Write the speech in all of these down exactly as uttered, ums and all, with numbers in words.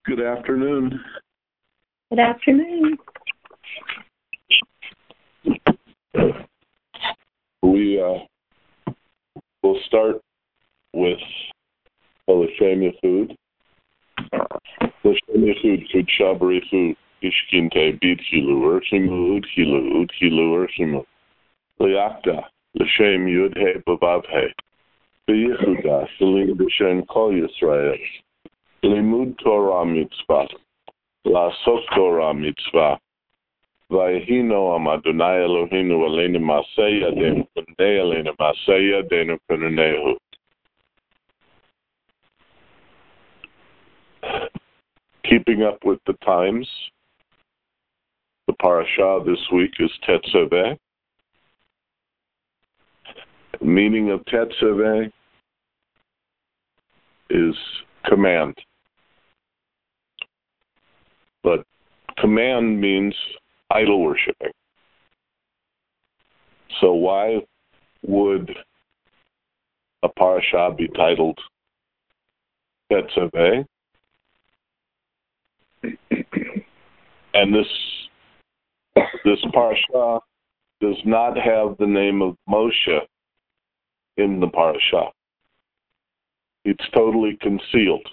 Good afternoon. Good afternoon. We uh, will start with L'Shem Yechud. L'Shem Yechud Kud Shabarichu Ishkinte Bid Hilu Urshimu Ud Hilu Ud Hilu Urshimu Liakda L'Shem Yud He Bavav He B'Yechuda Shalim B'Shem Kol Yisrael Limud Torah Mitzvah La'asot Torah Mitzvah Vayhi Noam Adonai Eloheinu Aleinu Masei Yadenu P'nei Aleinu Masei Yadenu P'neihu. Keeping up with the times, the parasha this week is Tetzaveh. The meaning of Tetzaveh is command. But command means idol worshiping. So why would a parasha be titled Tetzaveh? And this this parasha does not have the name of Moshe in the parasha. It's totally concealed.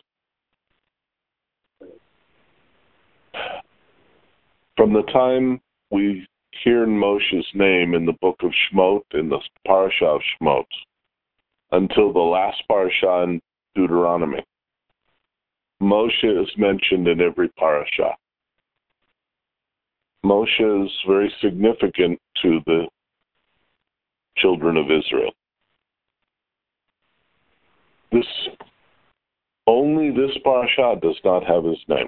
From the time we hear Moshe's name in the book of Shemot, in the parasha of Shemot, until the last parasha in Deuteronomy, Moshe is mentioned in every parasha. Moshe is very significant to the children of Israel. This only this parasha does not have his name.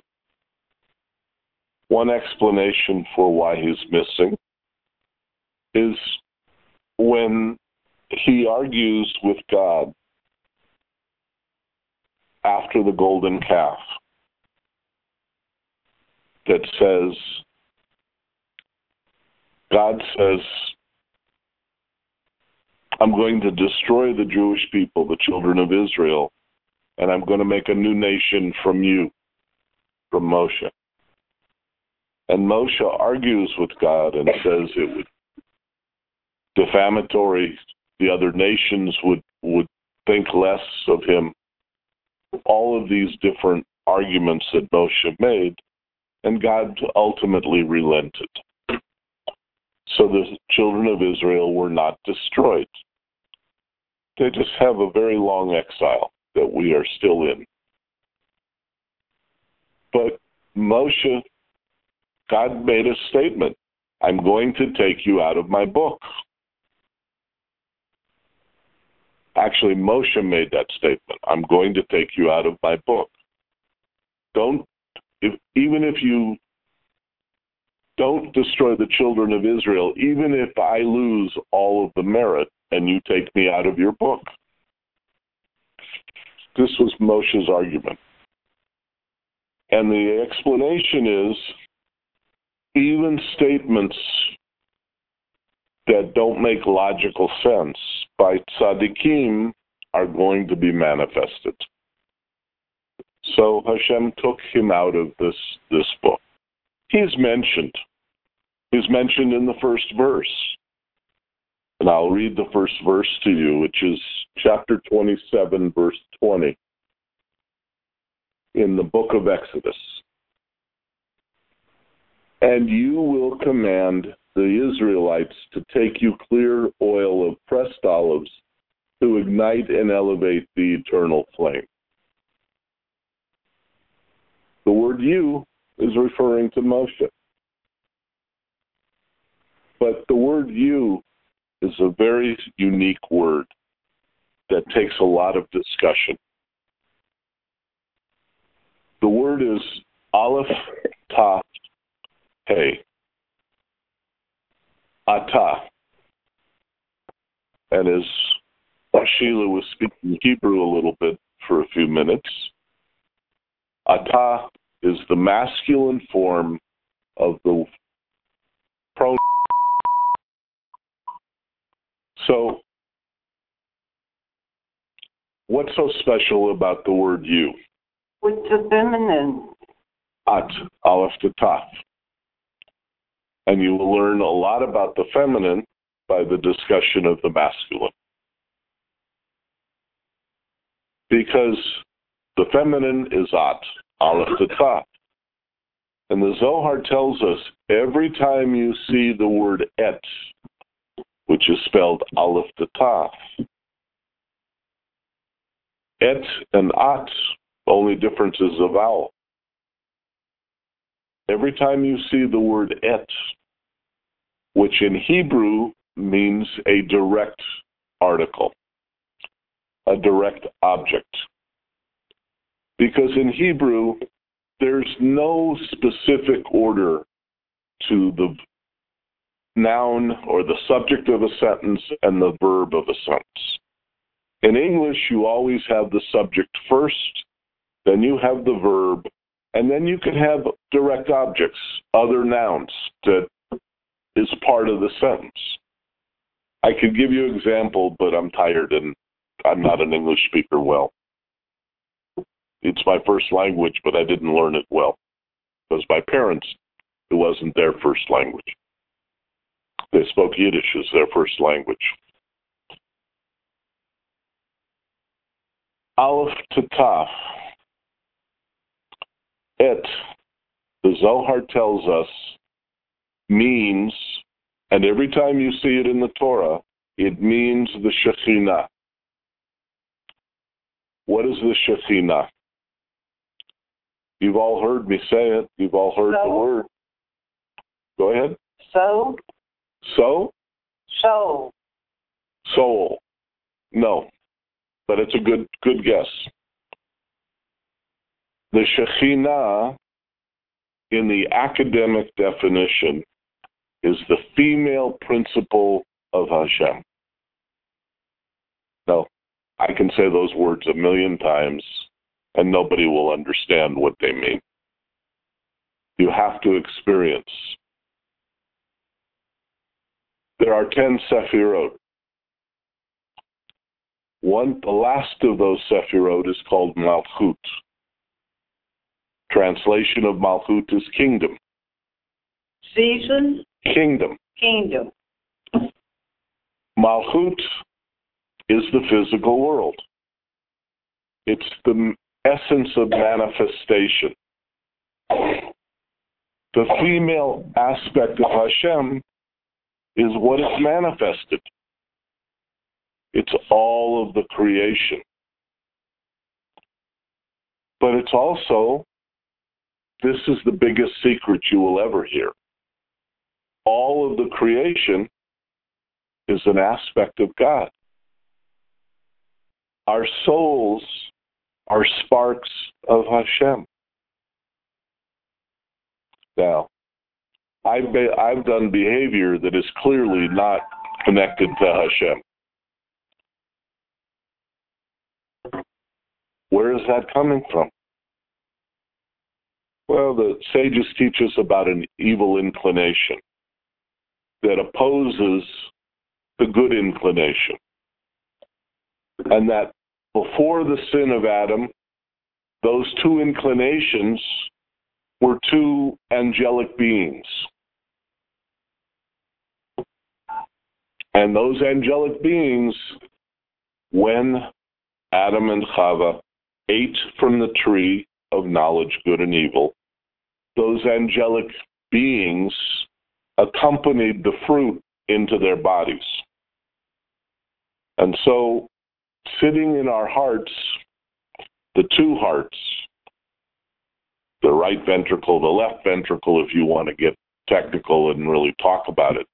One explanation for why he's missing is when he argues with God after the golden calf that says, God says, I'm going to destroy the Jewish people, the children of Israel, and I'm going to make a new nation from you, from Moshe. And Moshe argues with God and says it would defamatory, the other nations would, would think less of him. All of these different arguments that Moshe made, and God ultimately relented. So the children of Israel were not destroyed. They just have a very long exile that we are still in. But Moshe, God made a statement, I'm going to take you out of my book. Actually, Moshe made that statement, I'm going to take you out of my book. Don't, if, even if you don't destroy the children of Israel, even if I lose all of the merit and you take me out of your book. This was Moshe's argument. And the explanation is, even statements that don't make logical sense by tzaddikim are going to be manifested. So Hashem took him out of this, this book. He's mentioned. He's mentioned in the first verse. And I'll read the first verse to you, which is chapter twenty-seven, verse twenty, in the book of Exodus. And you will command the Israelites to take you clear oil of pressed olives to ignite and elevate the eternal flame. The word you is referring to Moshe. But the word you is a very unique word that takes a lot of discussion. The word is Aleph Taf Hey. Ata. And as Sheila was speaking Hebrew a little bit for a few minutes, Ata is the masculine form of the pronoun. So, what's so special about the word you? It's a feminine. At, Aleph to Taf. And you will learn a lot about the feminine by the discussion of the masculine. Because the feminine is At, Aleph to Taf. And the Zohar tells us every time you see the word Et, which is spelled Aleph to Taf, Et and At, only difference is a vowel. Every time you see the word Et, which in Hebrew means a direct article, a direct object. Because in Hebrew, there's no specific order to the noun or the subject of a sentence and the verb of a sentence. In English, you always have the subject first, then you have the verb, and then you can have direct objects, other nouns that is part of the sentence. I could give you an example, but I'm tired and I'm not an English speaker well. It's my first language, but I didn't learn it well. Because my parents, it wasn't their first language. They spoke Yiddish as their first language. Aleph to Taf. Et, the Zohar tells us, means, and every time you see it in the Torah, it means the Shekhinah. What is the Shekhinah? You've all heard me say it. You've all heard so, the word. Go ahead. So? So? Soul. Soul. No. But it's a good good guess. The Shekhinah, in the academic definition, is the female principle of Hashem. Now, I can say those words a million times, and nobody will understand what they mean. You have to experience. There are ten Sephirot. One, the last of those Sephirot is called Malchut. Translation of Malchut is kingdom. Season? Kingdom. Kingdom. Malchut is the physical world. It's the essence of manifestation. The female aspect of Hashem is what is manifested. It's all of the creation. But it's also, this is the biggest secret you will ever hear. All of the creation is an aspect of God. Our souls are sparks of Hashem. Now, I've, be, I've done behavior that is clearly not connected to Hashem. Where is that coming from? Well, the sages teach us about an evil inclination that opposes the good inclination. And that before the sin of Adam, those two inclinations were two angelic beings. And those angelic beings, when Adam and Chava ate from the tree of knowledge, good and evil, those angelic beings accompanied the fruit into their bodies. And so, sitting in our hearts, the two hearts, the right ventricle, the left ventricle, if you want to get technical and really talk about it,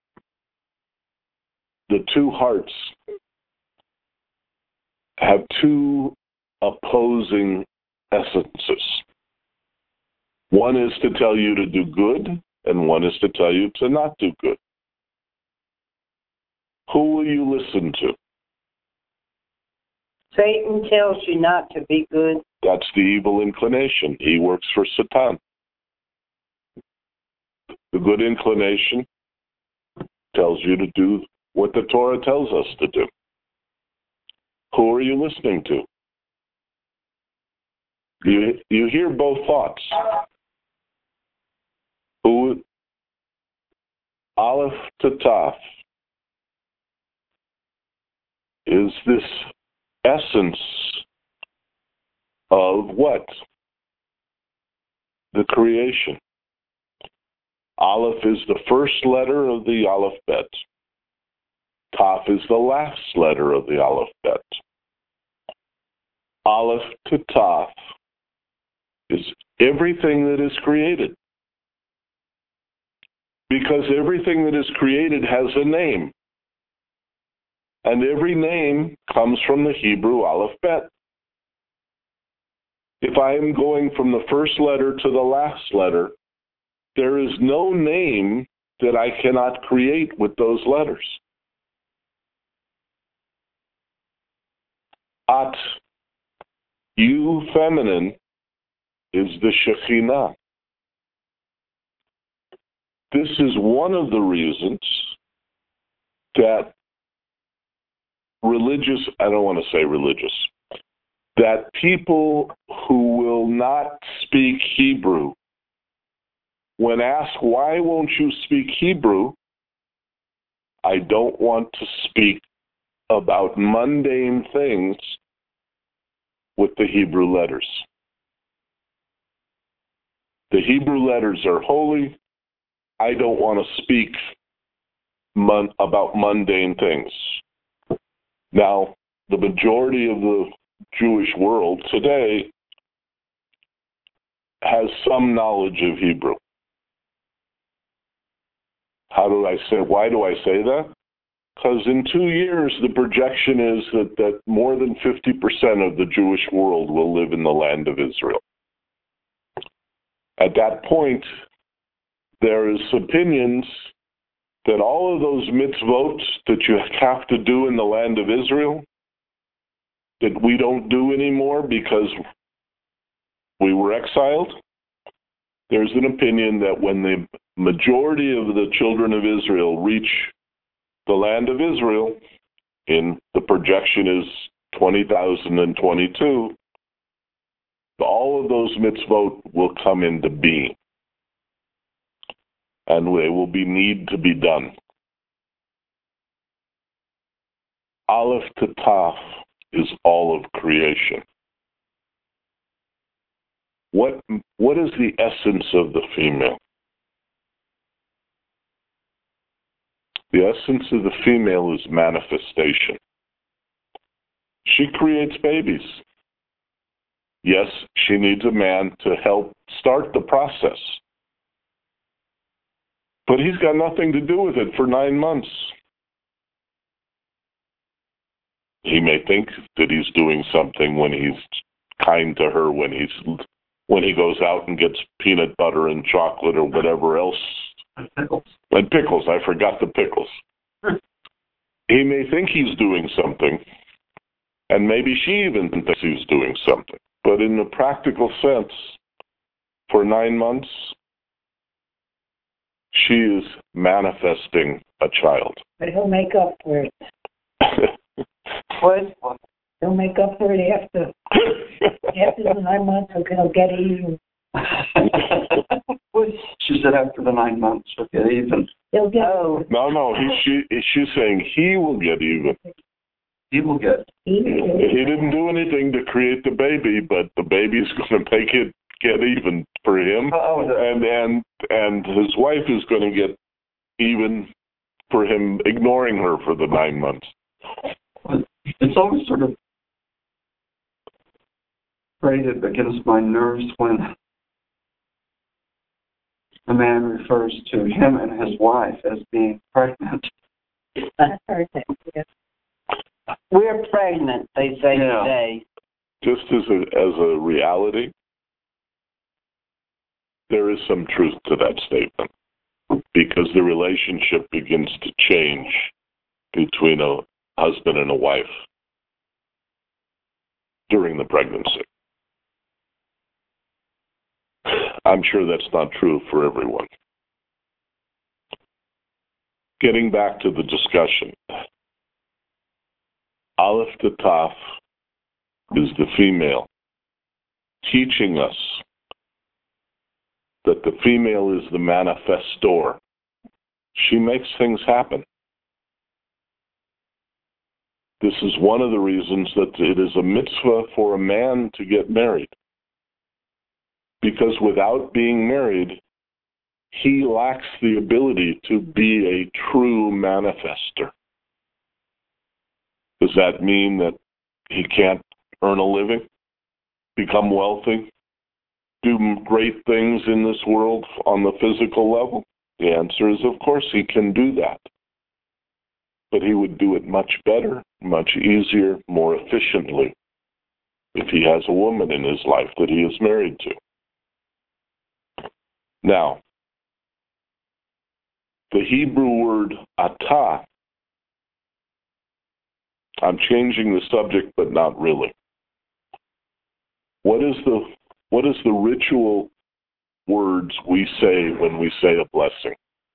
the two hearts have two opposing essences. One is to tell you to do good, and one is to tell you to not do good. Who will you listen to? Satan tells you not to be good. That's the evil inclination. He works for Satan. The good inclination tells you to do what the Torah tells us to do. Who are you listening to? You, you hear both thoughts. U, Aleph to Taf is this essence of what? The creation. Aleph is the first letter of the alphabet. Taf is the last letter of the alphabet. Aleph to Taf is everything that is created. Because everything that is created has a name. And every name comes from the Hebrew alphabet. If I am going from the first letter to the last letter, there is no name that I cannot create with those letters. At, you feminine, is the Shekhinah. This is one of the reasons that religious, I don't want to say religious, that people who will not speak Hebrew, when asked, why won't you speak Hebrew? I don't want to speak about mundane things with the Hebrew letters. The Hebrew letters are holy. I don't want to speak mon- about mundane things. Now, the majority of the Jewish world today has some knowledge of Hebrew. How do I say, why do I say that? Because in two years, the projection is that, that more than fifty percent of the Jewish world will live in the land of Israel. At that point, there is opinions that all of those mitzvot that you have to do in the land of Israel, that we don't do anymore because we were exiled. There's an opinion that when the majority of the children of Israel reach the land of Israel, in the projection is twenty thousand twenty-two, all of those mitzvot will come into being. And they will be need to be done. Aleph to Taf is all of creation. What, what is the essence of the female? The essence of the female is manifestation. She creates babies. Yes, she needs a man to help start the process. But he's got nothing to do with it for nine months. He may think that he's doing something when he's kind to her, when he's when he goes out and gets peanut butter and chocolate or whatever else. And pickles. And pickles. I forgot the pickles. He may think he's doing something, and maybe she even thinks he's doing something. But in the practical sense, for nine months, she is manifesting a child. But he'll make up for it. What? He'll make up for it after after the nine months. He'll get even. She said after the nine months, she'll get even. He'll get. Oh, No, no, he, she, she's saying he will get even. He will get. He didn't do anything to create the baby, but the baby's going to make it get even for him, Oh, the- and and and his wife is going to get even for him ignoring her for the nine months. It's always sort of grated against my nerves when a man refers to him and his wife as being pregnant. That's perfect. Yes. we're pregnant, they say Yeah. today. Just as a as a reality, there is some truth to that statement, because the relationship begins to change between a husband and a wife during the pregnancy. I'm sure that's not true for everyone. Getting back to the discussion, Aleph to Taf is the female teaching us that the female is the manifestor. She makes things happen. This is one of the reasons that it is a mitzvah for a man to get married. Because without being married, he lacks the ability to be a true manifester. Does that mean that he can't earn a living, become wealthy, do great things in this world on the physical level? The answer is, of course, he can do that. But he would do it much better, much easier, more efficiently if he has a woman in his life that he is married to. Now, the Hebrew word atah, I'm changing the subject, but not really. What is the what is the ritual words we say when we say a blessing?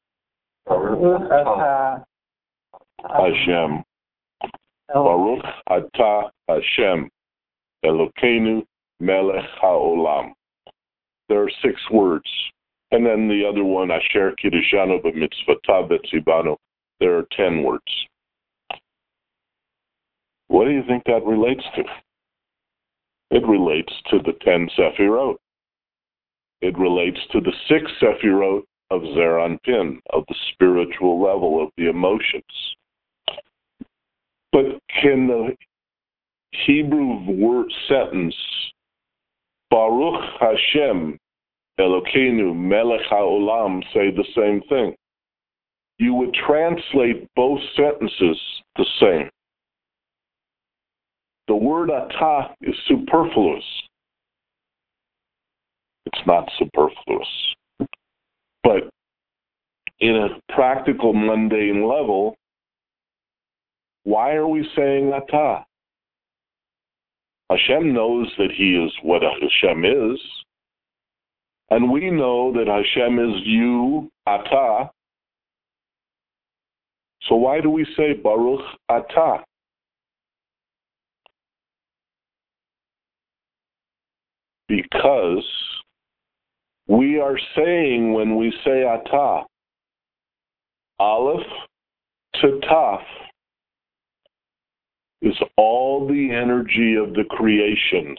Hashem. Baruch atah Hashem Elokeinu melech haolam. There are six words. And then the other one, Asher Kiddushanu b'mitzvotav v'tzivanu. There are ten words. What do you think that relates to? It relates to the ten Sefirot. It relates to the six Sefirot of Zeir Anpin, of the spiritual level of the emotions. But can the Hebrew word sentence, Baruch Hashem Elokeinu melech haolam, say the same thing? You would translate both sentences the same. The word atah is superfluous. It's not superfluous. But in a practical, mundane level, why are we saying atah? Hashem knows that he is what Hashem is. And we know that Hashem is you, atah. So why do we say Baruch atah? Because we are saying when we say atah, Aleph to Taf is all the energy of the creations,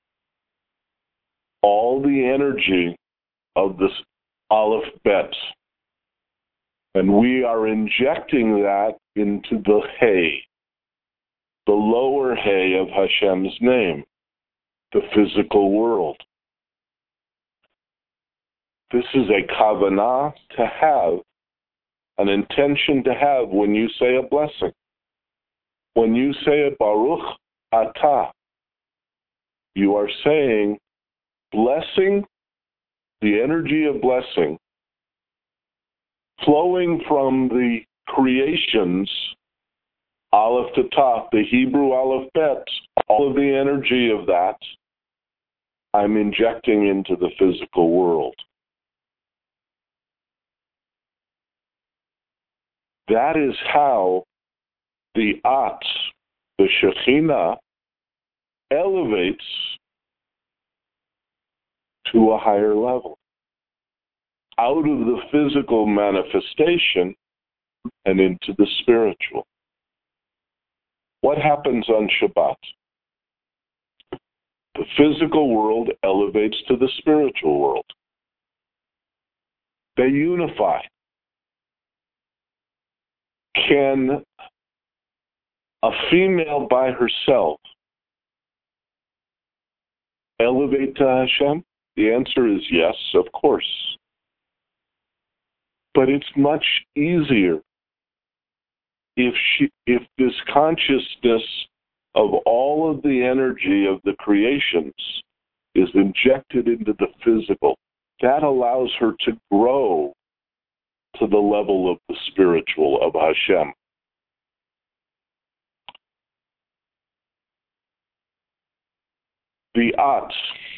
all the energy of this Aleph Bet. And we are injecting that into the Hey, the lower Hey of Hashem's name, the physical world. This is a kavanah to have, an intention to have when you say a blessing. When you say a Baruch atah, you are saying blessing, the energy of blessing, flowing from the creations, Aleph to Taf, the Hebrew Aleph Bet, all of the energy of that, I'm injecting into the physical world. That is how the At, the Shekhinah, elevates to a higher level, out of the physical manifestation and into the spiritual. What happens on Shabbat? The physical world elevates to the spiritual world. They unify. Can a female by herself elevate to Hashem? The answer is yes, of course. But it's much easier if she, if this consciousness of all of the energy of the creations is injected into the physical. That allows her to grow to the level of the spiritual of Hashem. The At,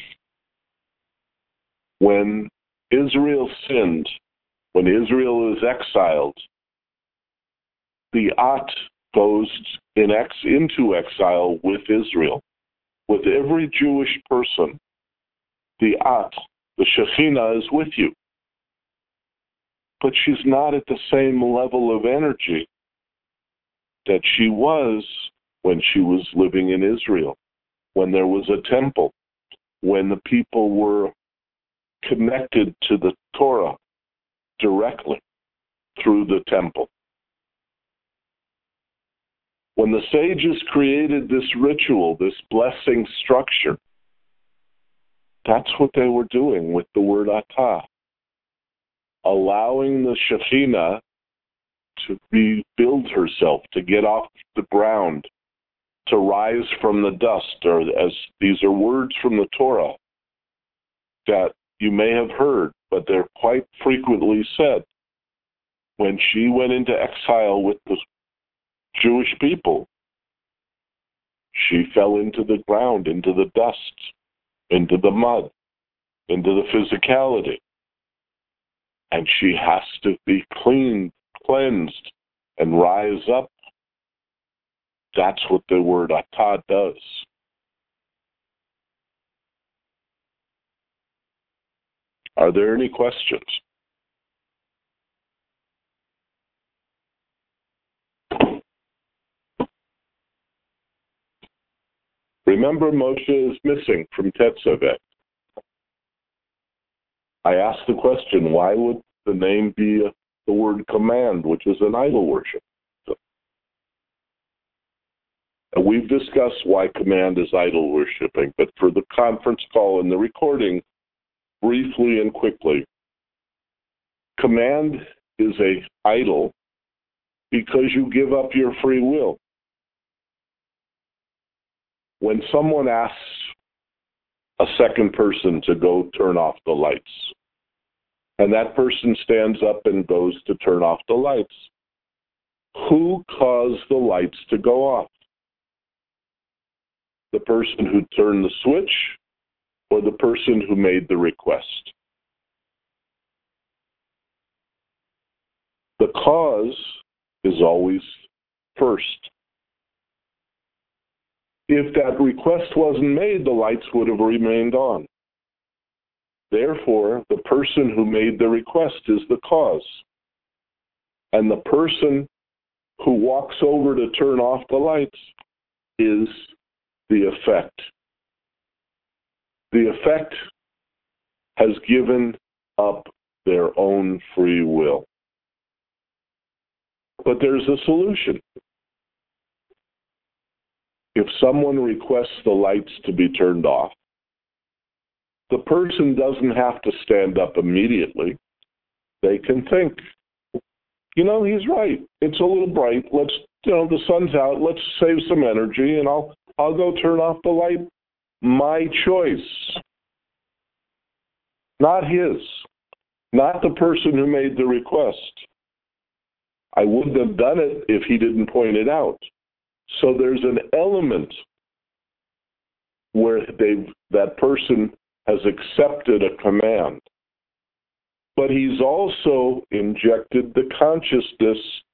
when Israel sinned, when Israel is exiled, the At goes in ex, into exile with Israel. With every Jewish person, the At, The Shekhinah is with you. But she's not at the same level of energy that she was when she was living in Israel, when there was a temple, when the people were connected to the Torah directly through the temple. When the sages created this ritual, this blessing structure, that's what they were doing with the word atah, allowing the Shekhinah to rebuild herself, to get off the ground, to rise from the dust, or as these are words from the Torah that you may have heard, but they're quite frequently said. When she went into exile with the Jewish people, she fell into the ground, into the dust, into the mud, into the physicality. And she has to be cleaned, cleansed, and rise up. That's what the word atah does. Are there any questions? Remember, Moshe is missing from Tetzaveh. I asked the question, why would the name be a, the word command, which is an idol worship? So, and we've discussed why command is idol worshiping, but for the conference call and the recording, briefly and quickly, command is a idol because you give up your free will. When someone asks a second person to go turn off the lights, and that person stands up and goes to turn off the lights, who caused the lights to go off? The person who turned the switch or the person who made the request? The cause is always first. If that request wasn't made, the lights would have remained on. Therefore, the person who made the request is the cause. And the person who walks over to turn off the lights is the effect. The effect has given up their own free will. But there's a solution. If someone requests the lights to be turned off, the person doesn't have to stand up immediately. They can think, you know, he's right. It's a little bright. Let's, you know, the sun's out. Let's save some energy, and I'll, I'll go turn off the light. My choice. Not his. Not the person who made the request. I wouldn't have done it if he didn't point it out. So there's an element where they've, that person has accepted a command. But he's also injected the consciousness,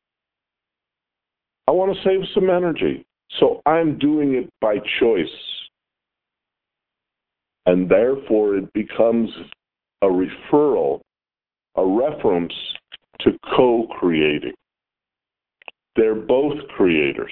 I want to save some energy, so I'm doing it by choice. And therefore it becomes a referral, a reference to co-creating. They're both creators.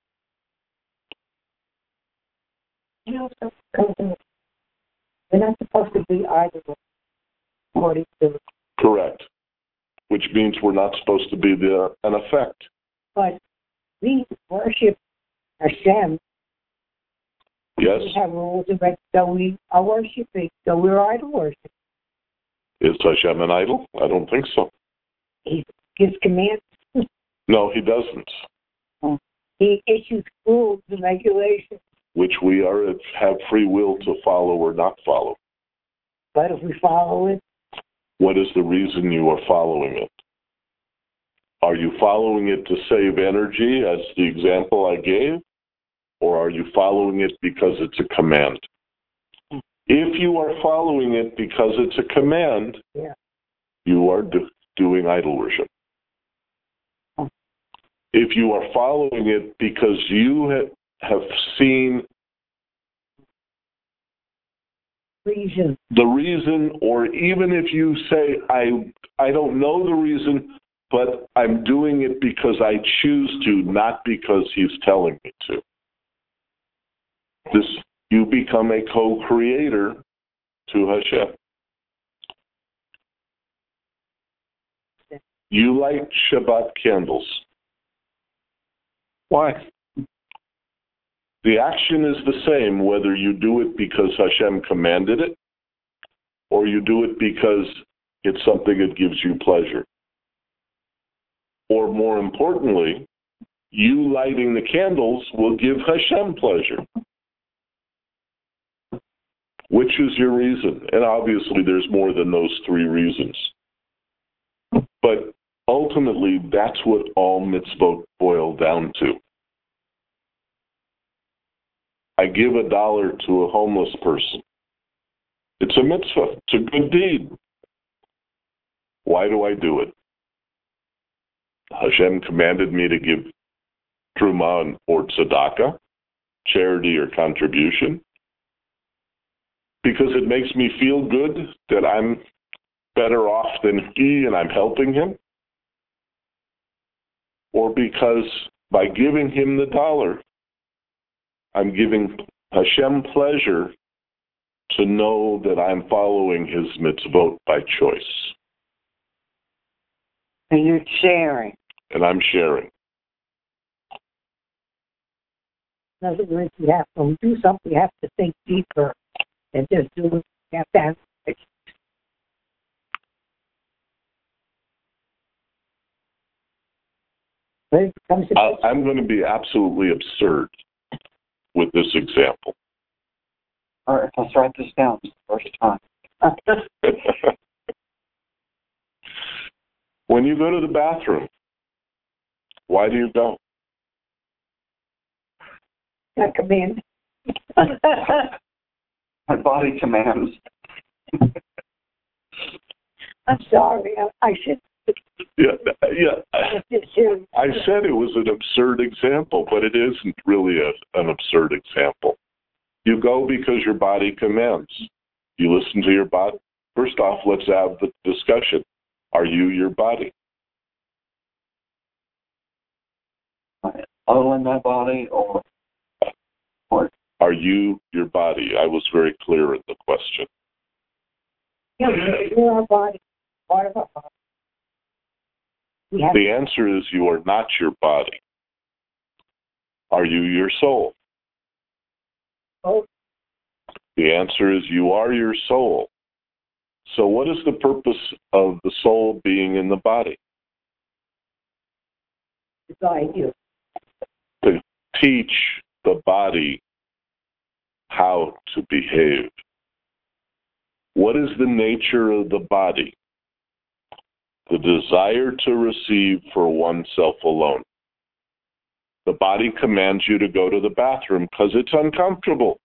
You know, they're not supposed to be either according to. Correct. Which means we're not supposed to be the, an effect. But we worship Hashem. Yes. We have rules and regs, so we are worshiping, so we're idol worship. Is Hashem an idol? I don't think so. He gives commands. No, he doesn't. He issues rules and regulations. Which we are have free will to follow or not follow. But if we follow it, what is the reason you are following it? Are you following it to save energy, as the example I gave? Or are you following it because it's a command? If you are following it because it's a command, yeah. you are do, doing idol worship. If you are following it because you have, have seen reason. The reason, or even if you say, I I don't know the reason, but I'm doing it because I choose to, not because he's telling me to. This, you become a co-creator to Hashem. You light Shabbat candles. Why? The action is the same whether you do it because Hashem commanded it or you do it because it's something that gives you pleasure. Or more importantly, you lighting the candles will give Hashem pleasure. Which is your reason? And obviously there's more than those three reasons. But ultimately, that's what all mitzvot boil down to. I give a dollar to a homeless person. It's a mitzvah. It's a good deed. Why do I do it? Hashem commanded me to give truma or tzedakah, charity or contribution, because it makes me feel good that I'm better off than he and I'm helping him, or because by giving him the dollar, I'm giving Hashem pleasure to know that I'm following his mitzvot by choice. And you're sharing. And I'm sharing. In other words, you have to do something, you have to think deeper than just do it. You have to have it. But it becomes a I, I'm going to be absolutely absurd with this example. All right, let's write this down. It's the first time. When you go to the bathroom, why do you go? I command. My body commands. I'm sorry. I, I should. Yeah, yeah. I said it was an absurd example, but it isn't really a, an absurd example. You go because your body commands. You listen to your body. First off, let's have the discussion. Are you your body? All in my body, or what? Are you your body? I was very clear in the question. Yeah, we're our body, part of our body. We have The answer is you are not your body. Are you your soul? both. The answer is you are your soul. So what is the purpose of the soul being in the body? To guide you. To teach the body how to behave. What is the nature of the body? The desire to receive for oneself alone. The body commands you to go to the bathroom because it's uncomfortable.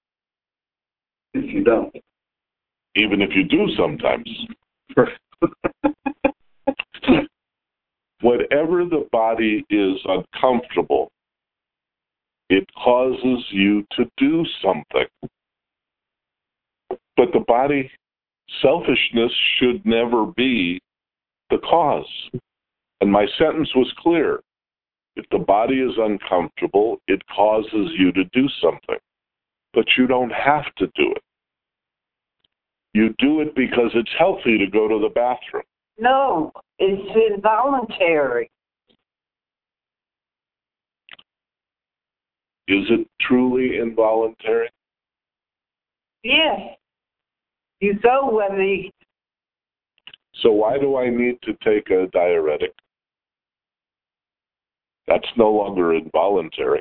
If you don't. Even if you do sometimes. Whatever the body is uncomfortable, it causes you to do something. But the body, selfishness should never be the cause. And my sentence was clear. If the body is uncomfortable, it causes you to do something. But you don't have to do it. You do it because it's healthy to go to the bathroom. No, it's involuntary. Is it truly involuntary? Yes. You go whether you... So why do I need to take a diuretic? That's no longer involuntary.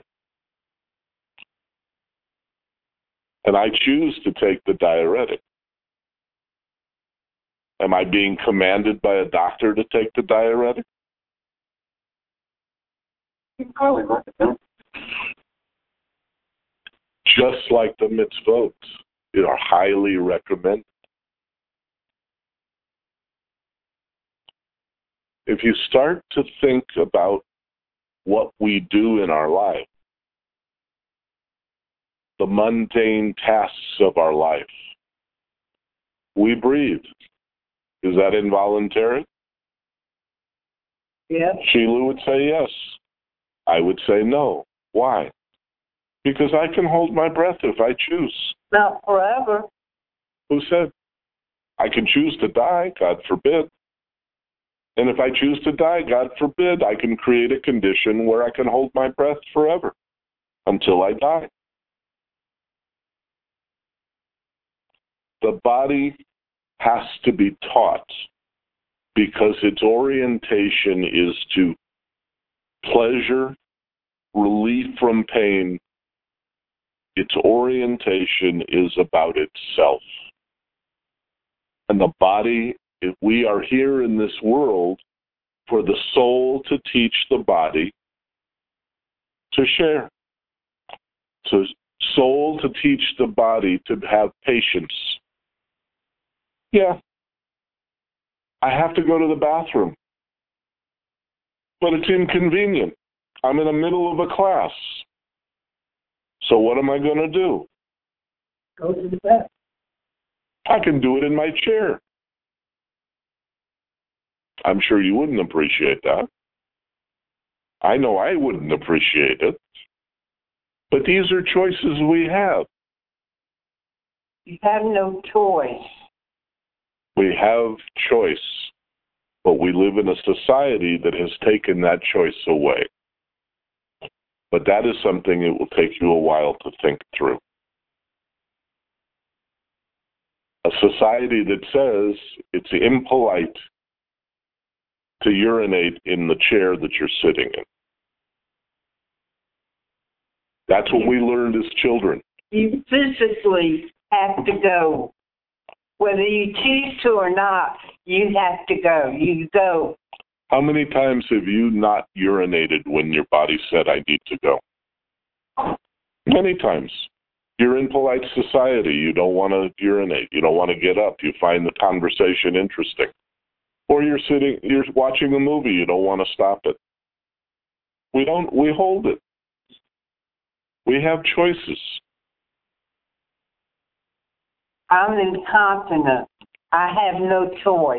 And I choose to take the diuretic. Am I being commanded by a doctor to take the diuretic? You probably recommend. Just like the mitzvot, they are highly recommended. If you start to think about what we do in our life, the mundane tasks of our life, we breathe. Is that involuntary? Yes. Sheila would say yes. I would say no. Why? Because I can hold my breath if I choose. Not forever. Who said? I can choose to die, God forbid. And if I choose to die, God forbid, I can create a condition where I can hold my breath forever until I die. The body has to be taught because its orientation is to pleasure, relief from pain. Its orientation is about itself. And the body, if we are here in this world for the soul to teach the body to share. So soul to teach the body to have patience. Yeah, I have to go to the bathroom, but it's inconvenient. I'm in the middle of a class. So what am I going to do? Go to the bed. I can do it in my chair. I'm sure you wouldn't appreciate that. I know I wouldn't appreciate it. But these are choices we have. You have no choice. We have choice, but we live in a society that has taken that choice away. But that is something it will take you a while to think through. A society that says it's impolite to urinate in the chair that you're sitting in. That's what we learned as children. You physically have to go. Whether you choose to or not, you have to go. You go. How many times have you not urinated when your body said, I need to go? Many times. You're in polite society. You don't want to urinate. You don't want to get up. You find the conversation interesting. Or you're sitting, you're watching a movie. You don't want to stop it. We don't, we hold it. We have choices. I'm incontinent. I have no choice.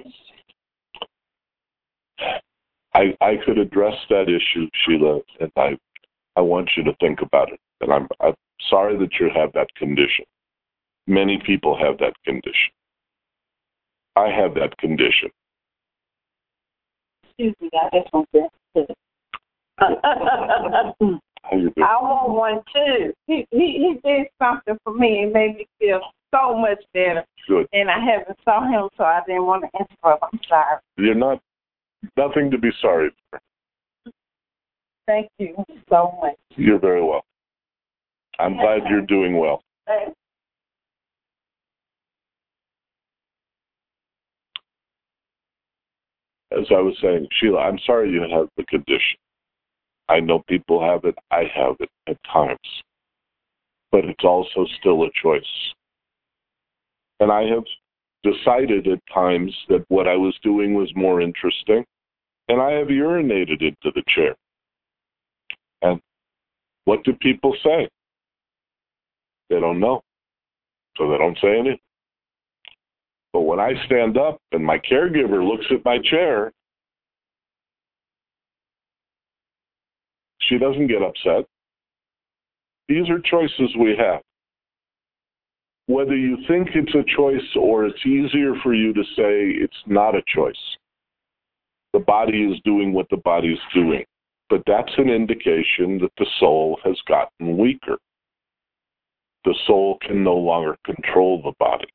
I, I could address that issue, Sheila, and I, I want you to think about it. And I'm, I'm sorry that you have that condition. Many people have that condition. I have that condition. Excuse me, I just want to. How you doing? I want one too. He, he he did something for me and made me feel so much better. Good. And I haven't saw him, so I didn't want to interrupt. I'm sorry. You're not, nothing to be sorry for. Thank you so much. You're very well. I'm glad you're doing well. As I was saying, Sheila, I'm sorry you have the condition. I know people have it. I have it at times. But it's also still a choice. And I have decided at times that what I was doing was more interesting, and I have urinated into the chair. And what do people say? They don't know. So they don't say anything. But when I stand up and my caregiver looks at my chair, she doesn't get upset. These are choices we have. Whether you think it's a choice or it's easier for you to say it's not a choice. The body is doing what the body is doing. But that's an indication that the soul has gotten weaker. The soul can no longer control the body.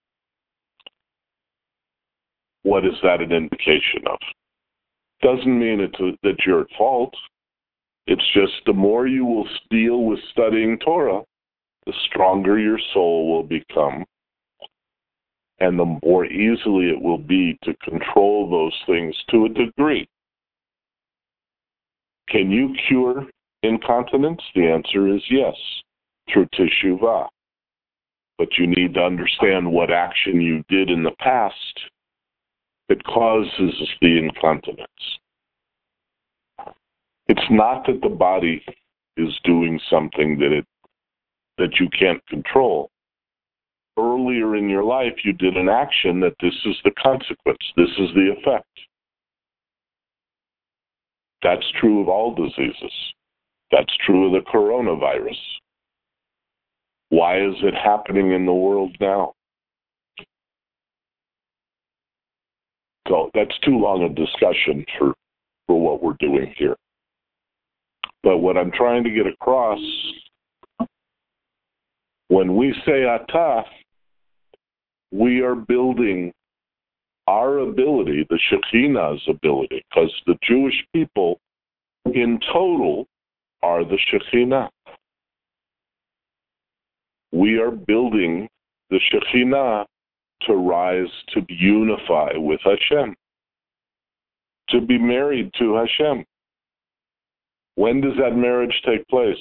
What is that an indication of? Doesn't mean it's a, that you're at fault. It's just the more you will deal with studying Torah, the stronger your soul will become, and the more easily it will be to control those things to a degree. Can you cure incontinence? The answer is yes, through teshuvah. But you need to understand what action you did in the past that causes the incontinence. It's not that the body is doing something that it that you can't control. earlier in your life you did an action that this is the consequence, this is the effect. That's true of all diseases. That's true of the coronavirus. Why is it happening in the world now? So that's too long a discussion for, for what we're doing here. But what I'm trying to get across, when we say Atah, we are building our ability, the Shekhinah's ability, because the Jewish people in total are the Shekhinah. We are building the Shekhinah to rise, to unify with Hashem, to be married to Hashem. When does that marriage take place?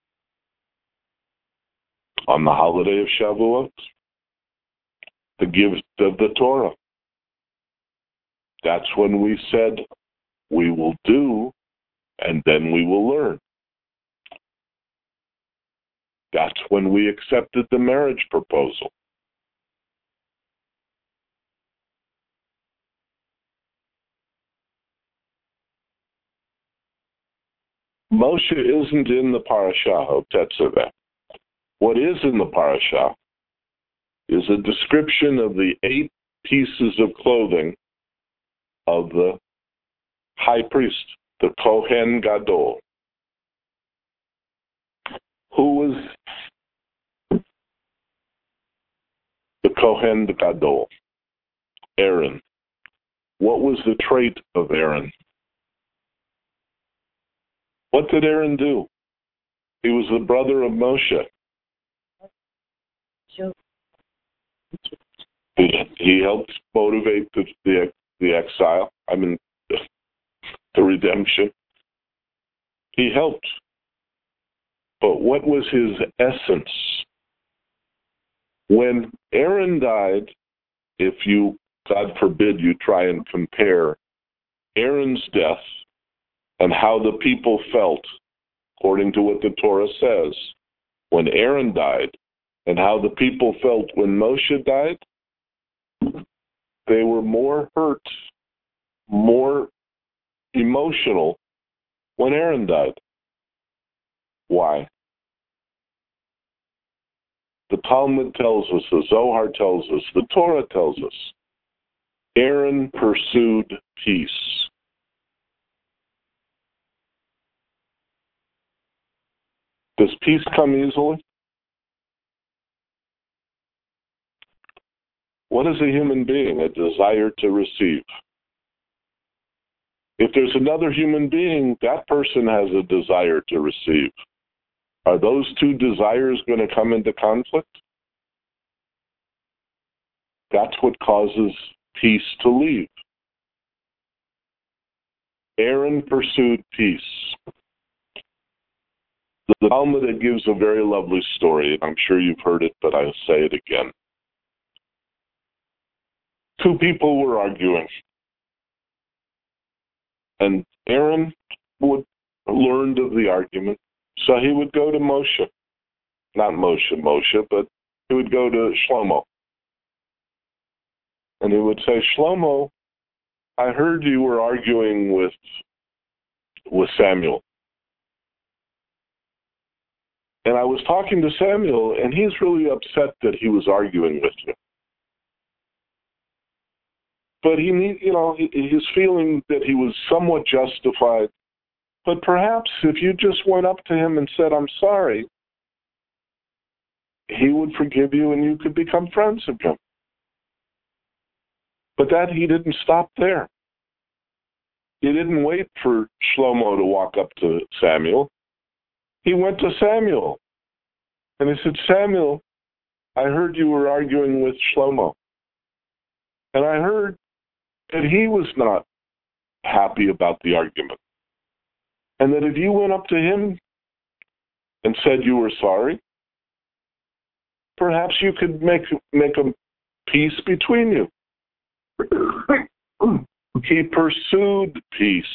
On the holiday of Shavuot, the gift of the Torah. That's when we said we will do and then we will learn. That's when we accepted the marriage proposal. Moshe isn't in the parasha of Tetzaveh. What is in the parasha is a description of the eight pieces of clothing of the high priest, the Kohen Gadol. Who was the Kohen Gadol? Aaron. What was the trait of Aaron? What did Aaron do? He was the brother of Moshe. He, he helped motivate the, the the exile. I mean, the redemption. He helped. But what was his essence? When Aaron died, if you, God forbid, you try and compare Aaron's death and how the people felt, according to what the Torah says, when Aaron died, and how the people felt when Moshe died, they were more hurt, more emotional when Aaron died. Why? The Talmud tells us, the Zohar tells us, the Torah tells us, Aaron pursued peace. Does peace come easily? What is a human being? A desire to receive. If there's another human being, that person has a desire to receive. Are those two desires going to come into conflict? That's what causes peace to leave. Aaron pursued peace. The Talmud gives a very lovely story, and I'm sure you've heard it, but I'll say it again. Two people were arguing, and Aaron would learned of the argument, so he would go to Moshe, not Moshe, Moshe, but he would go to Shlomo, and he would say, Shlomo, I heard you were arguing with with Samuel. And I was talking to Samuel, and he's really upset that he was arguing with you. But he, you know, he's feeling that he was somewhat justified. But perhaps if you just went up to him and said, I'm sorry, he would forgive you and you could become friends again. But that he didn't stop there. He didn't wait for Shlomo to walk up to Samuel. He went to Samuel, and he said, Samuel, I heard you were arguing with Shlomo, and I heard that he was not happy about the argument, and that if you went up to him and said you were sorry, perhaps you could make, make a peace between you. He pursued peace.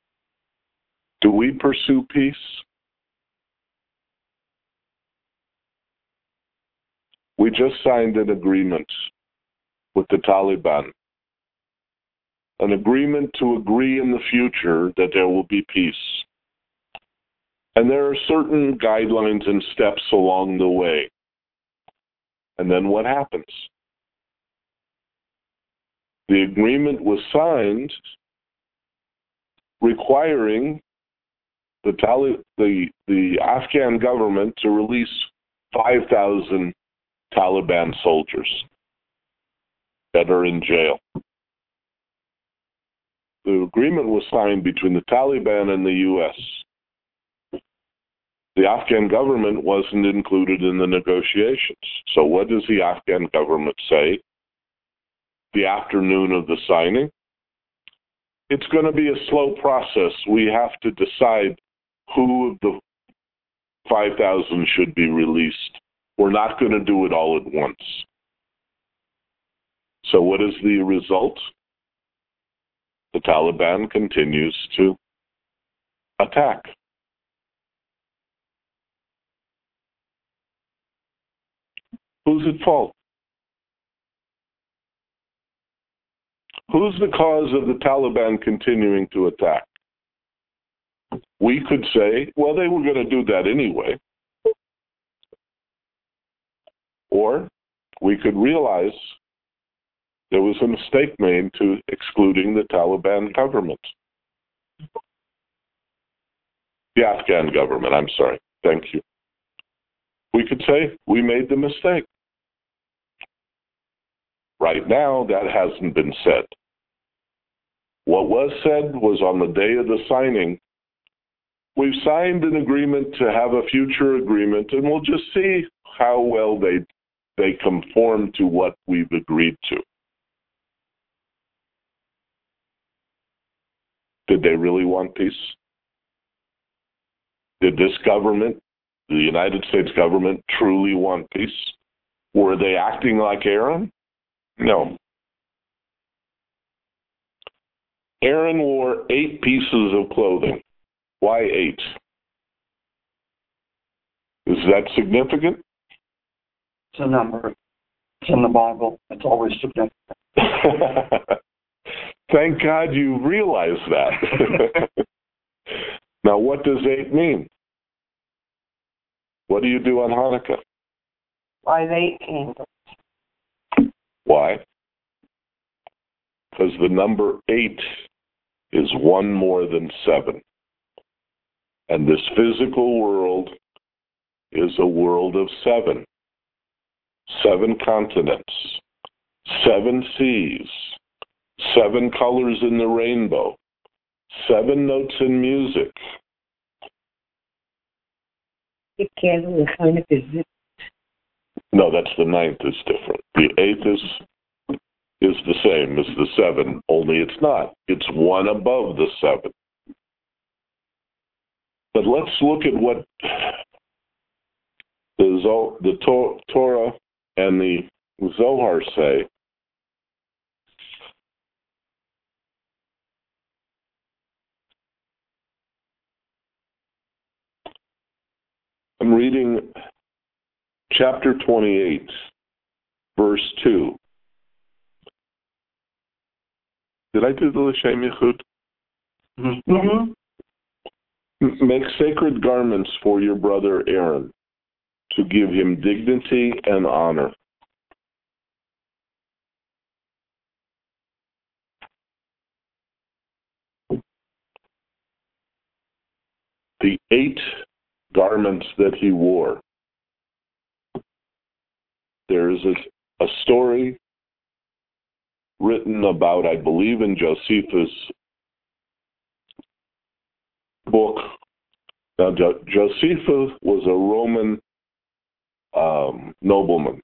Do we pursue peace? We just signed an agreement with the Taliban, an agreement to agree in the future that there will be peace. And there are certain guidelines and steps along the way. And then what happens? The agreement was signed requiring the, Tali- the, the Afghan government to release five thousand Taliban soldiers that are in jail. The agreement was signed between the Taliban and the U S. The Afghan government wasn't included in the negotiations. So what does the Afghan government say the afternoon of the signing? It's going to be a slow process. We have to decide who of the five thousand should be released. We're not going to do it all at once. So what is the result? The Taliban continues to attack. Who's at fault? Who's the cause of the Taliban continuing to attack? We could say, well, they were going to do that anyway. Or we could realize there was a mistake made to excluding the Taliban government. The Afghan government, I'm sorry. Thank you. We could say we made the mistake. Right now, that hasn't been said. What was said was on the day of the signing, we've signed an agreement to have a future agreement, and we'll just see how well they they conform to what we've agreed to. Did they really want peace? Did this government, the United States government, truly want peace? Were they acting like Aaron? No. Aaron wore eight pieces of clothing. Why eight? Is that significant? It's a number. It's in the Bible. It's always significant. Thank God you realize that. Now, what does eight mean? What do you do on Hanukkah? Light eight candles. Why? Because the number eight is one more than seven. And this physical world is a world of seven. Seven continents, seven seas, seven colors in the rainbow, seven notes in music. It candle kind of is it? No, that's the ninth is different. The eighth is is the same as the seven, only it's not. It's one above the seven. But let's look at what the, Zo- the to- Torah and the Zohar say. I'm reading chapter twenty-eight, verse two. Did I do the L'Shem Yichud? Mm-hmm. Make sacred garments for your brother Aaron, to give him dignity and honor. The eight garments that he wore. There is a, a story written about, I believe, in Josephus' book. Now, jo- Josephus was a Roman um, nobleman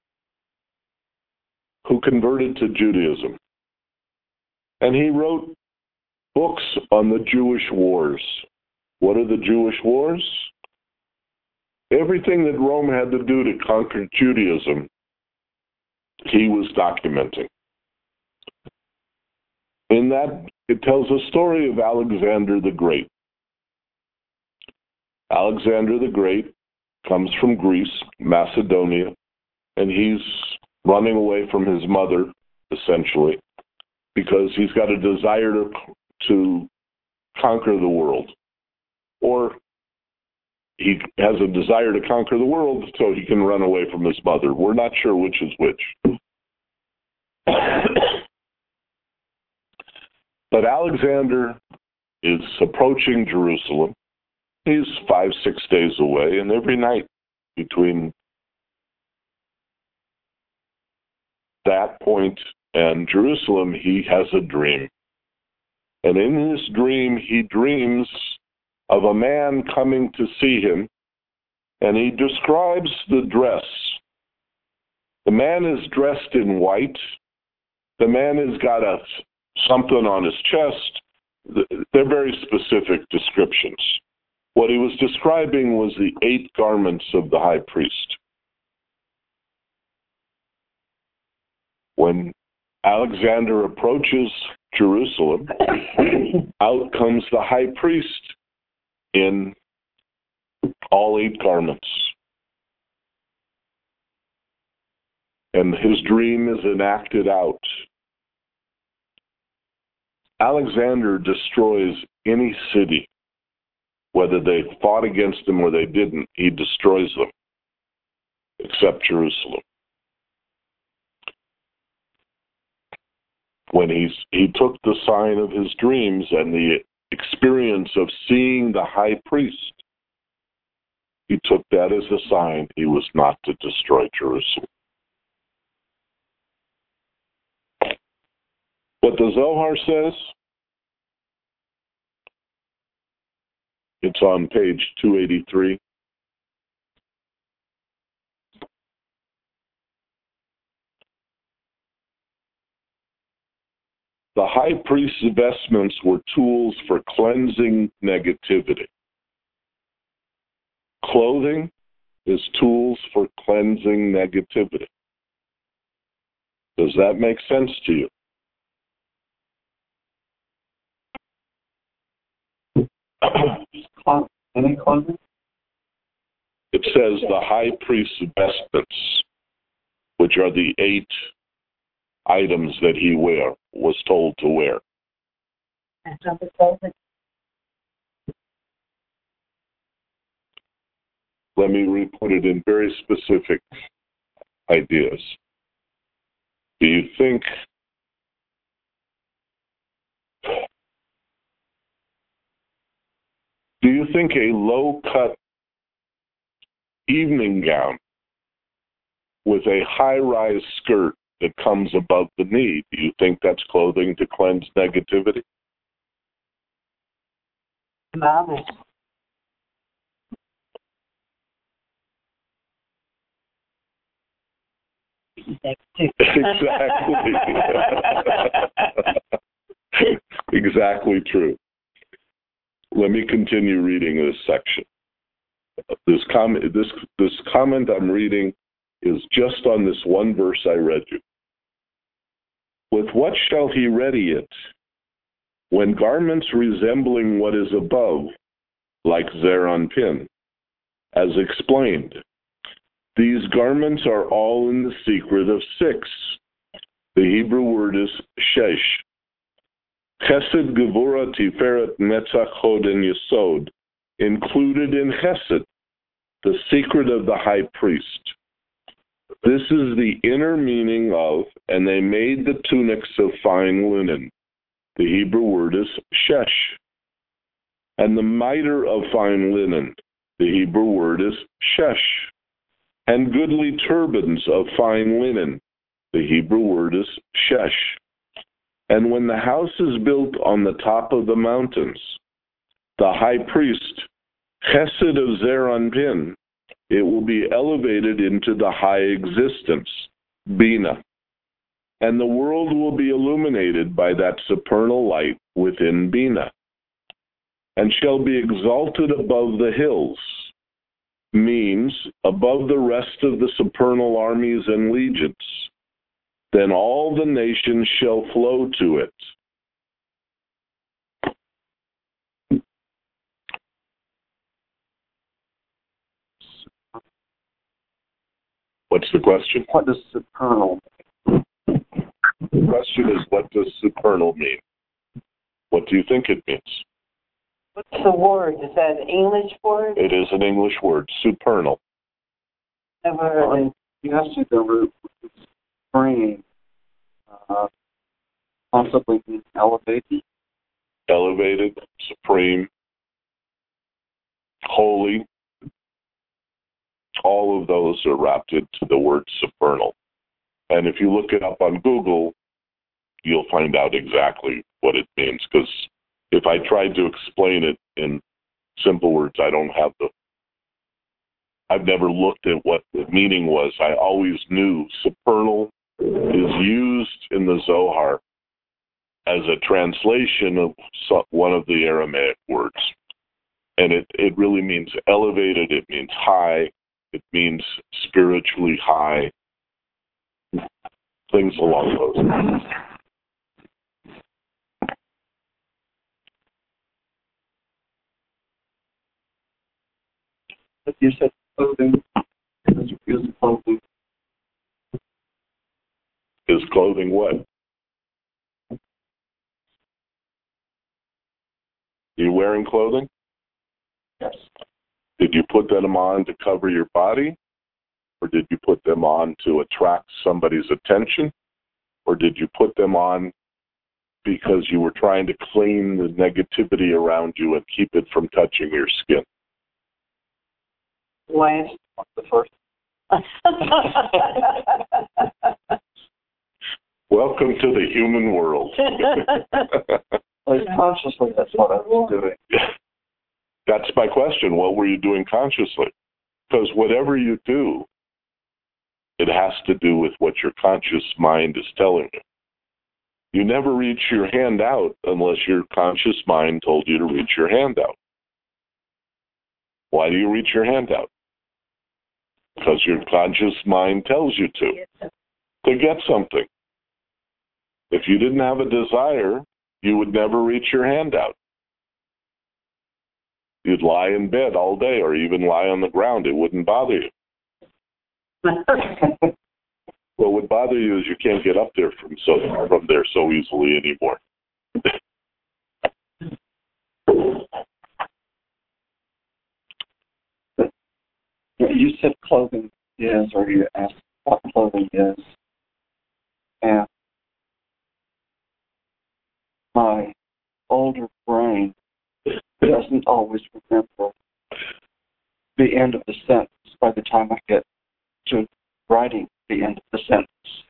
who converted to Judaism. And he wrote books on the Jewish wars. What are the Jewish wars? Everything that Rome had to do to conquer Judaism, he was documenting. In that, it tells a story of Alexander the Great. Alexander the Great comes from Greece, Macedonia, and he's running away from his mother, essentially, because he's got a desire to, to conquer the world. Or he has a desire to conquer the world so he can run away from his mother. We're not sure which is which. But Alexander is approaching Jerusalem. He's five, six days away, and every night between that point and Jerusalem, he has a dream. And in this dream, he dreams of a man coming to see him, and he describes the dress. The man is dressed in white. The man has got a something on his chest. They're very specific descriptions. What he was describing was the eight garments of the high priest. When Alexander approaches Jerusalem, out comes the high priest in all eight garments. And his dream is enacted out. Alexander destroys any city, whether they fought against him or they didn't, he destroys them, except Jerusalem. When he's, he took the sign of his dreams and the experience of seeing the high priest, he took that as a sign he was not to destroy Jerusalem. What the Zohar says, it's on page two eighty-three. The high priest's vestments were tools for cleansing negativity. Clothing is tools for cleansing negativity. Does that make sense to you? Any clothing? It says the high priest's vestments, which are the eight items that he wear, was told to wear. And something clothing. Let me re-put it in very specific ideas. Do you think Do you think a low-cut evening gown with a high-rise skirt that comes above the knee, do you think that's clothing to cleanse negativity? Mom. Exactly. Exactly true. Let me continue reading this section. This comment, this, this comment I'm reading is just on this one verse I read you. With what shall he ready it? When garments resembling what is above, like Zeron Pin, as explained. These garments are all in the secret of six. The Hebrew word is shesh. Chesed, Gevurah, Tiferet, Netzach, Hod, and Yesod, included in Chesed, the secret of the high priest. This is the inner meaning of, and they made the tunics of fine linen. The Hebrew word is shesh. And the mitre of fine linen. The Hebrew word is shesh. And goodly turbans of fine linen. The Hebrew word is shesh. And when the house is built on the top of the mountains, the high priest, Chesed of Zeron Pin, it will be elevated into the high existence, Bina. And the world will be illuminated by that supernal light within Bina, and shall be exalted above the hills, means above the rest of the supernal armies and legions. Then all the nations shall flow to it. What's the question? What does supernal mean? The question is, what does supernal mean? What do you think it means? What's the word? Is that an English word? It is an English word, supernal. Never heard it. You have to the root supreme, uh, possibly means elevated. Elevated, supreme, holy. All of those are wrapped into the word supernal. And if you look it up on Google, you'll find out exactly what it means. Because if I tried to explain it in simple words, I don't have the... I've never looked at what the meaning was. I always knew supernal is used in the Zohar as a translation of one of the Aramaic words. And it, it really means elevated, it means high, it means spiritually high, things along those lines. But you said clothing. Is clothing. Is clothing what? You wearing clothing? Yes. Did you put them on to cover your body? Or did you put them on to attract somebody's attention? Or did you put them on because you were trying to clean the negativity around you and keep it from touching your skin? Last. The first. Welcome to the human world. Like consciously, that's what I was doing. That's my question. What were you doing consciously? Because whatever you do, it has to do with what your conscious mind is telling you. You never reach your hand out unless your conscious mind told you to reach your hand out. Why do you reach your hand out? Because your conscious mind tells you to, to get something. If you didn't have a desire, you would never reach your hand out. You'd lie in bed all day or even lie on the ground. It wouldn't bother you. What would bother you is you can't get up there from so from there so easily anymore. You said clothing is, or you asked what clothing is, and my older brain doesn't always remember the end of the sentence by the time I get to writing the end of the sentence.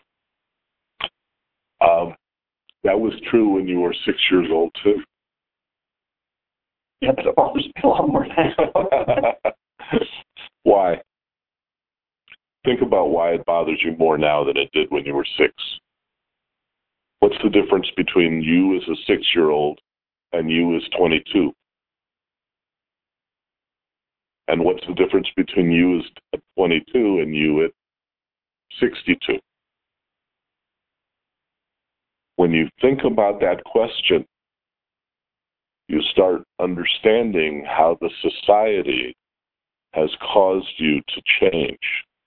Um, that was true when you were six years old, too. Yeah, but it bothers me a lot more now. Why? Think about why it bothers you more now than it did when you were six. What's the difference between you as a six-year-old and you as twenty-two? And what's the difference between you as twenty-two and you at sixty-two? When you think about that question, you start understanding how the society has caused you to change.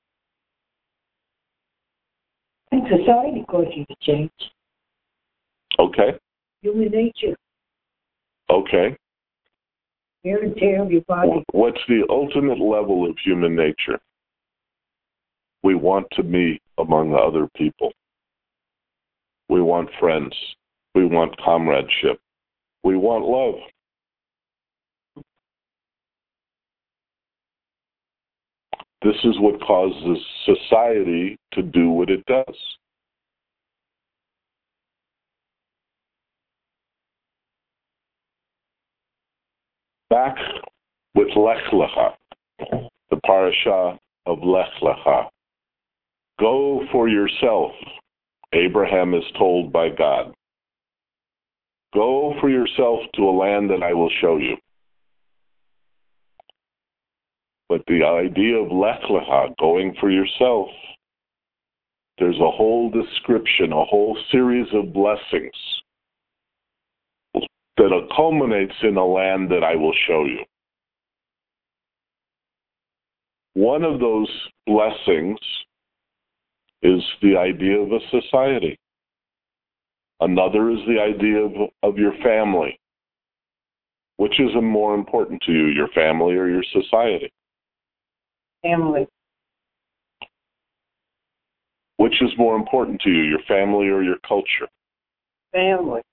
And society caused you to change. Okay. Human nature, Okay. wear and tear of your body. What's the ultimate level of human nature? We want to be among other people. We want friends. We want comradeship. We want love. This is what causes society to do what it does. Back with Lech Lecha, the parasha of Lech Lecha. Go for yourself, Abraham is told by God. Go for yourself to a land that I will show you. But the idea of Lech Lecha, going for yourself, there's a whole description, a whole series of blessings that culminates in a land that I will show you. One of those blessings is the idea of a society. Another is the idea of, of your family. Which is more important to you, your family or your society? Family. Which is more important to you, your family or your culture? Family.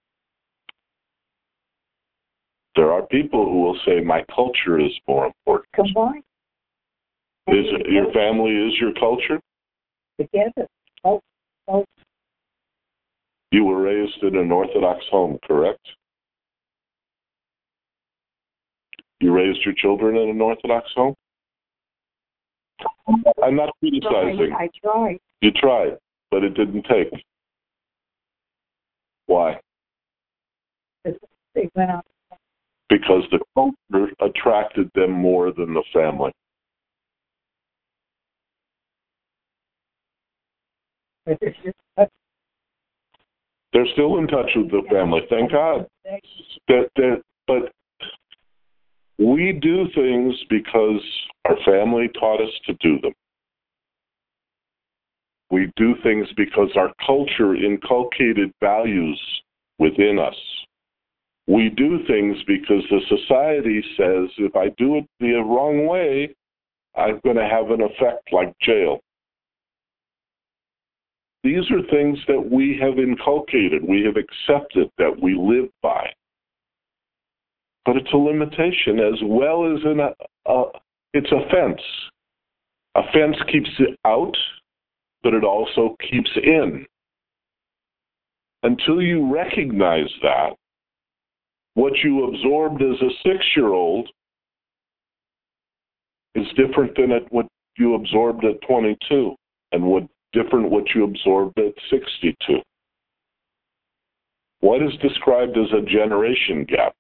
There are people who will say, my culture is more important. Combined. Is it, your family is your culture? Together. Both. Both. You were raised in an Orthodox home, correct? You raised your children in an Orthodox home? I'm not criticizing. I tried. You tried, but it didn't take. Why? They went out. Because the culture attracted them more than the family. They're still in touch with the family, thank God. That, that, but we do things because our family taught us to do them. We do things because our culture inculcated values within us. We do things because the society says if I do it the wrong way, I'm going to have an effect like jail. These are things that we have inculcated, we have accepted, that we live by. But it's a limitation as well as an, uh, it's a fence. A fence keeps it out, but it also keeps in. Until you recognize that, what you absorbed as a six-year-old is different than what you absorbed at twenty-two, and what different what you absorbed at sixty-two. What is described as a generation gap?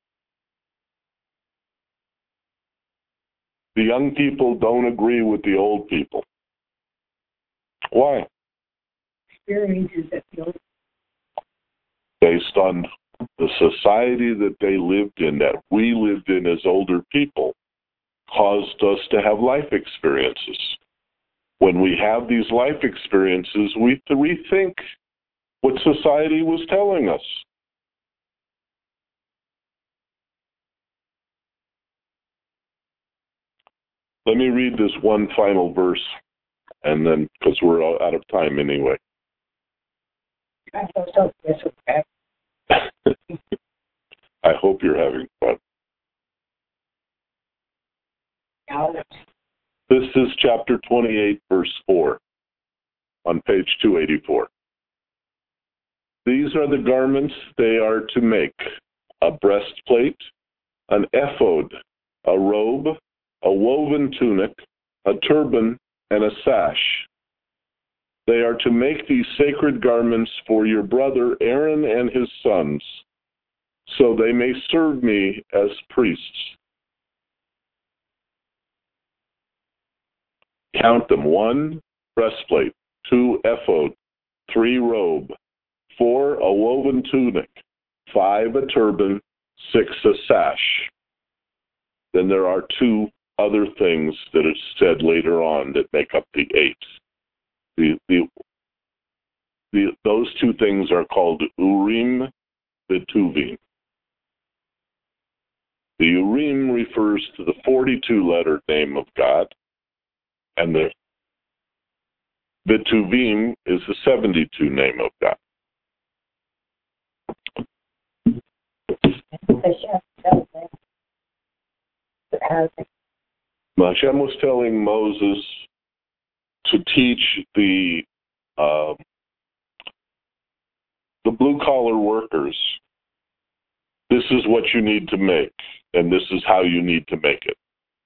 The young people don't agree with the old people. Why? Experiences that feel based on the society that they lived in, that we lived in as older people, caused us to have life experiences. When we have these life experiences, we have to rethink what society was telling us. Let me read this one final verse, and then, because we're out of time anyway. I thought so. Yes, okay. I hope you're having fun. This is chapter twenty-eight, verse four, on page two eighty-four. These are the garments they are to make: a breastplate, an ephod, a robe, a woven tunic, a turban, and a sash. They are to make these sacred garments for your brother Aaron and his sons, so they may serve me as priests. Count them: one, breastplate; two, ephod; three, robe; four, a woven tunic; five, a turban; six, a sash. Then there are two other things that are said later on that make up the eight. The, the, the, those two things are called Urim V'Tuvim. The Urim refers to the forty-two letter name of God, and the V'Tuvim is the seventy-two name of God. Hashem was telling Moses to teach the uh, the blue-collar workers, this is what you need to make, and this is how you need to make it.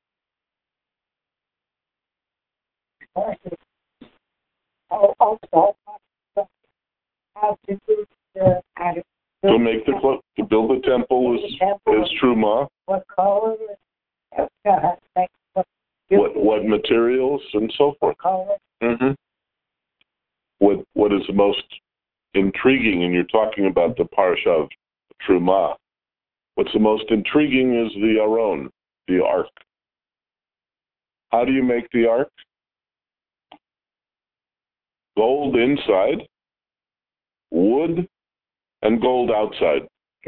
To make the clo- to build the temple is is truma. What color? What what materials and so forth. Mm-hmm. What what is the most intriguing? And you're talking about the parsha of Truma. What's the most intriguing is the Aron, the ark. How do you make the ark? gold inside, wood, and gold outside.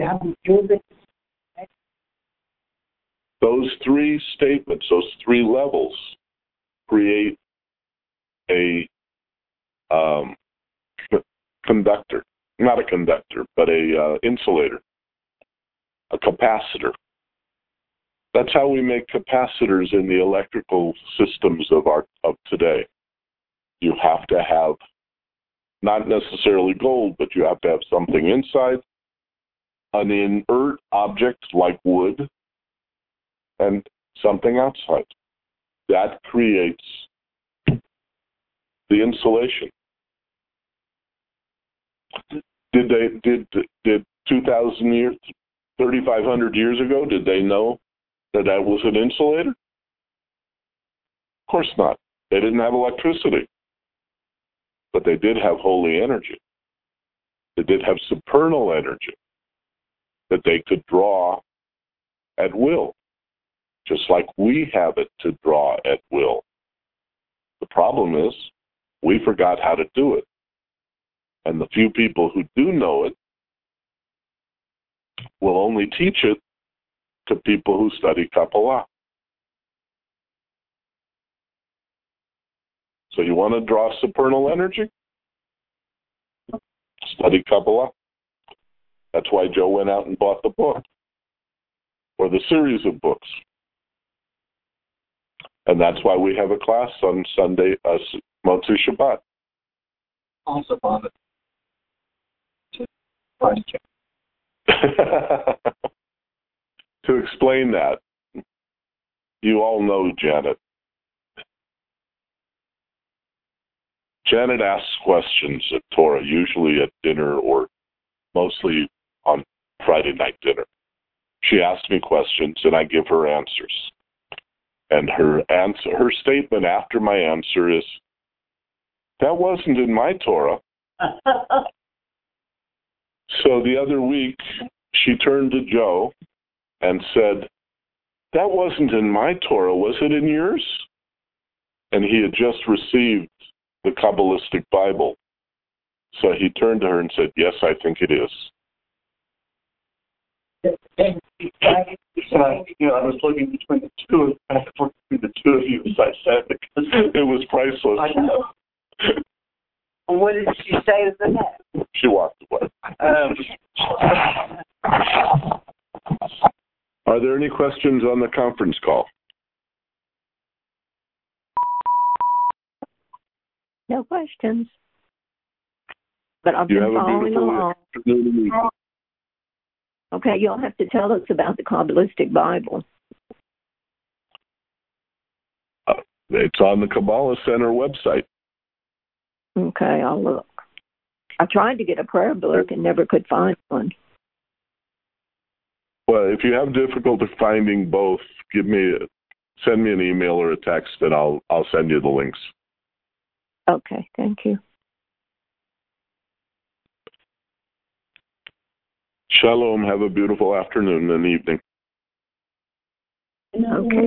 Those three statements, those three levels, create a um, conductor. Not a conductor, but a uh, insulator, a capacitor. That's how we make capacitors in the electrical systems of our of today. You have to have not necessarily gold, but you have to have something inside, an inert object like wood, and something outside. That creates the insulation. Did they did did two thousand years, thirty-five hundred years ago? Did they know that that was an insulator? Of course not. They didn't have electricity, but they did have holy energy. They did have supernal energy that they could draw at will, just like we have it to draw at will. The problem is we forgot how to do it. And the few people who do know it will only teach it to people who study Kabbalah. So you want to draw supernal energy? Study Kabbalah. That's why Joe went out and bought the book, or the series of books. And that's why we have a class on Sunday, uh, Motzei Shabbat. Also bought it. To explain that, you all know Janet. Janet asks questions at Torah, usually at dinner or mostly on Friday night dinner. She asks me questions and I give her answers. And her answer, her statement after my answer is, "That wasn't in my Torah." So the other week, she turned to Joe and said, "That wasn't in my Torah, was it in yours?" And he had just received the Kabbalistic Bible. So he turned to her and said, "Yes, I think it is." So I, you know, I was looking between the two of back and forth between the two of you, as I said, because it was priceless. I know. What did she say to that? She walked away. Um, Are there any questions on the conference call? No questions. But I've You been have a following beautiful along. afternoon. Okay, you'll have to tell us about the Kabbalistic Bible. Uh, it's on the Kabbalah Center website. Okay, I'll look. I tried to get a prayer book and never could find one. Well, if you have difficulty finding both, give me, a, send me an email or a text, and I'll I'll send you the links. Okay, thank you. Shalom. Have a beautiful afternoon and evening. Okay.